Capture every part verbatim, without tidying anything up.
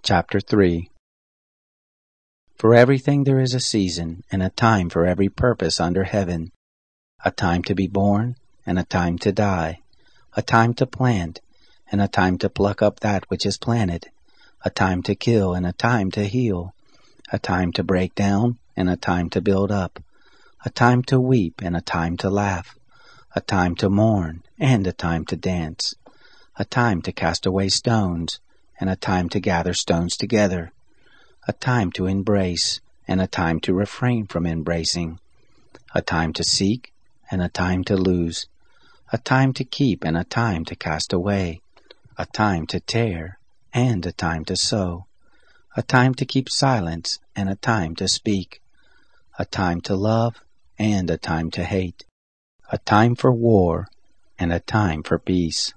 Chapter three. For everything there is a season, and a time for every purpose under heaven, a time to be born, and a time to die, a time to plant, and a time to pluck up that which is planted, a time to kill, and a time to heal, a time to break down, and a time to build up, a time to weep, and a time to laugh, a time to mourn, and a time to dance, a time to cast away stones, and a time to gather stones together, a time to embrace, and a time to refrain from embracing, a time to seek, and a time to lose, a time to keep, and a time to cast away, a time to tear, and a time to sow, a time to keep silence, and a time to speak, a time to love, and a time to hate, a time for war, and a time for peace.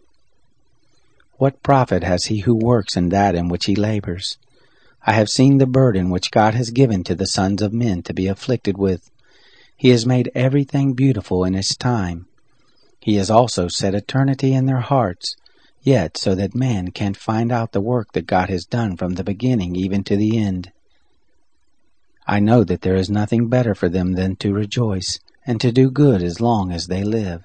What profit has he who works in that in which he labors? I have seen the burden which God has given to the sons of men to be afflicted with. He has made everything beautiful in its time. He has also set eternity in their hearts, yet so that man can't find out the work that God has done from the beginning even to the end. I know that there is nothing better for them than to rejoice, and to do good as long as they live.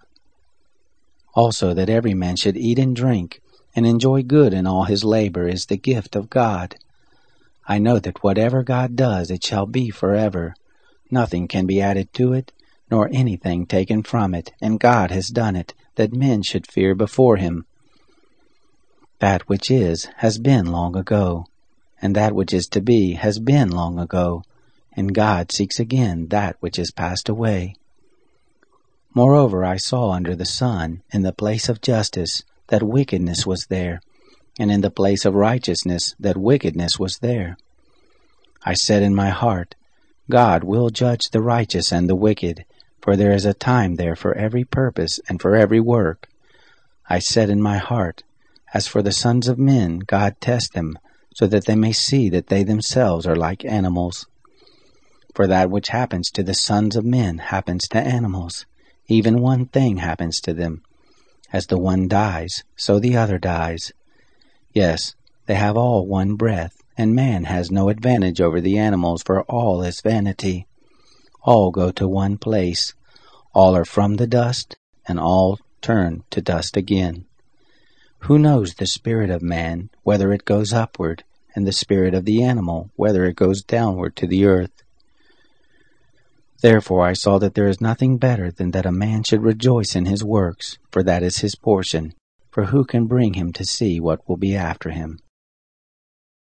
Also that every man should eat and drink, and enjoy good in all his labor is the gift of God. I know that whatever God does, it shall be forever. Nothing can be added to it, nor anything taken from it, and God has done it, that men should fear before him. That which is has been long ago, and that which is to be has been long ago, and God seeks again that which is passed away. Moreover, I saw under the sun, in the place of justice, that wickedness was there, and in the place of righteousness that wickedness was there. I said in my heart, God will judge the righteous and the wicked, for there is a time there for every purpose and for every work. I said in my heart, as for the sons of men, God test them, so that they may see that they themselves are like animals. For that which happens to the sons of men happens to animals. Even one thing happens to them. As the one dies, so the other dies. Yes, they have all one breath, and man has no advantage over the animals, for all is vanity. All go to one place. All are from the dust, and all turn to dust again. Who knows the spirit of man, whether it goes upward, and the spirit of the animal, whether it goes downward to the earth? Therefore I saw that there is nothing better than that a man should rejoice in his works, for that is his portion. For who can bring him to see what will be after him?